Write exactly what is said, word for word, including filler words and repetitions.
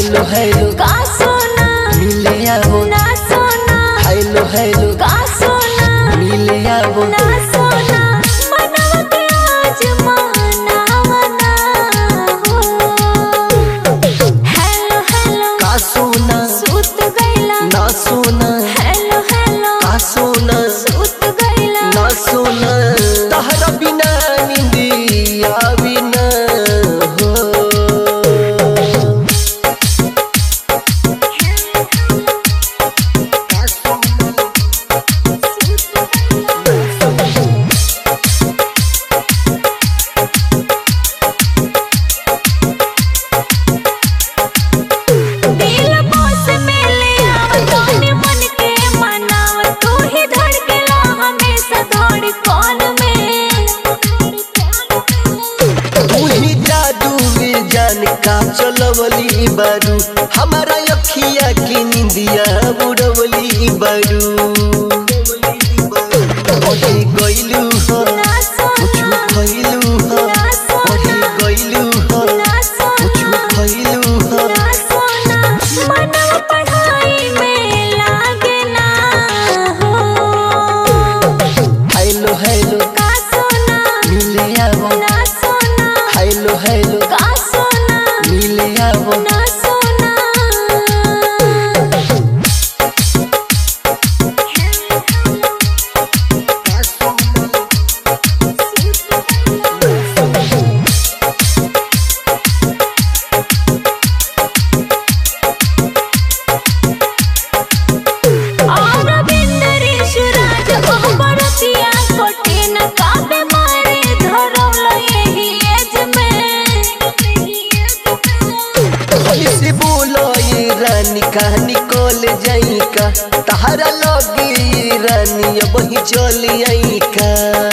Hello hello का सोना मिले आवो ना सोना हेलो हेलो का सोना मिले आवो ना सोना मनवा के आज मनावना हो। हेलो हेलो का सोना सूत गइला ना सोना हेलो हेलो का सोना सूत गइला ना सोना तहरा बिना नींदी आवी ना हो। दिल बोस मिले आवतोने मन के मनाव तू ही धड़केला हमेशा धड़ कौन में। तू ही जादू में जान का चलवली बारू हमारा अखिया की निंदिया उड़वली बारू। ओढ़े गइलू हो ना कुछ सोना खइलू हो ना ओढ़े सोना गइलू हो ना कुछ सोना खइलू हो। ना सोना मनवा पढ़ाई में लागे ना हो। हेलो हेलो का सोना मिले आवो ना सोना हेलो हेलो का सोना मिले आवो ना सोना और बिंदरेश्वराज ओ बरतिया कोटे न काबे मारे धरौल यही एज में। से बोलो ये रानी का निकल जाई का तहरा लगी रानी अब ही चल आई का।